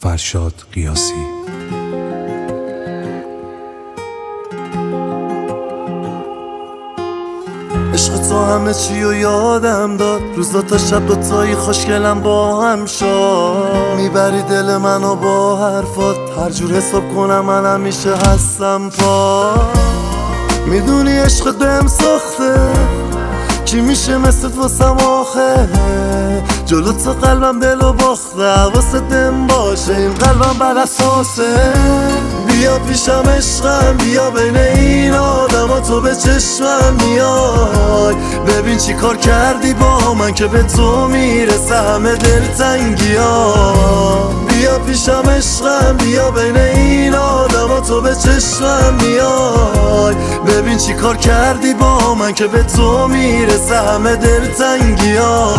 فرشاد قیاسی. عشق تو همه چی و یادم داد، روزا تا شب دوتایی خوشگلم با هم شد. میبری دل منو با حرفات، هر جور حساب کنم من همیشه هستم پا. میدونی عشق بهم سخته، کی میشه مثل واسم آخه؟ جلو تو قلبم دلو باخته، حواست دم باشه این قلبم بر اساسه. بیا پیشم عشقم، بیا بین این آدم تو به چشمم میای. ببین چی کار کردی با من که به تو میرسه همه دلتنگی ها. بیا پیشم عشقم، بیا بین این آدم تو به چشمم میای. ببین چی کار کردی با من که به تو میرسه همه دلتنگی ها.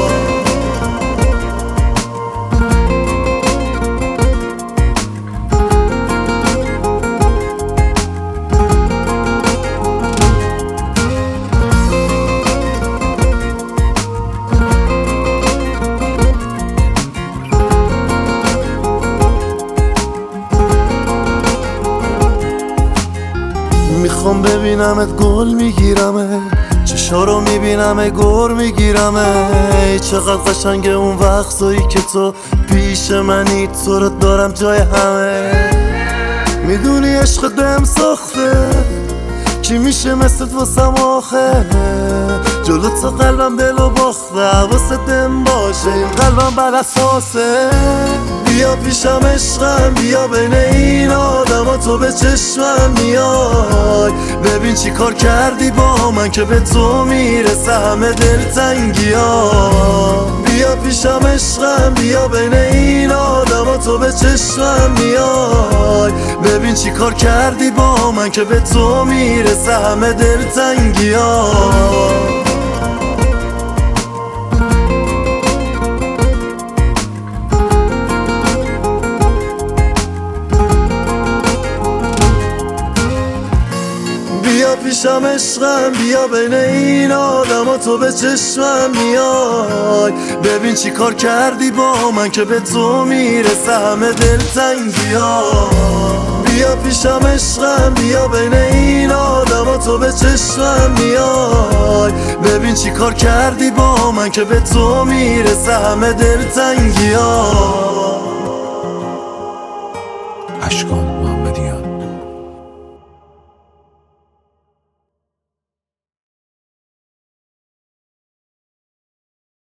میخوام ببینمت گل میگیرمه، چشا رو میبینمه گر میگیرمه. چقدر قشنگه اون وقتایی که تو پیش منی، تو رو دارم جای همه. میدونی عشق بهم سخته، کی میشه مثل واسم آخه؟ جلو تو قلبم دلو باخته، حواست دم باشه این قلبم بر اساسه. بیا پیشم عشقم، بیا بین این آدم تو به چشمم میای. ببین چی کار کردی با من که به تو میرسه همه دلتنگی ها. بیا پیشم عشقم، بیا بین این آدم تو به چشمم میای. ببین چی کار کردی با من که به تو میرسه همه دلتنگی ها. بیا پیشم عشقم، بیا بین این آدم تو به چشمم میای. ببین چی کار کردی با من که به تو میرسه همه دلتنگی ها. بیا پیشم عشقم، بیا بین این آدم تو به چشمم میای. ببین چی کار کردی با من که به تو میرسه همه دلتنگی ها. اشکان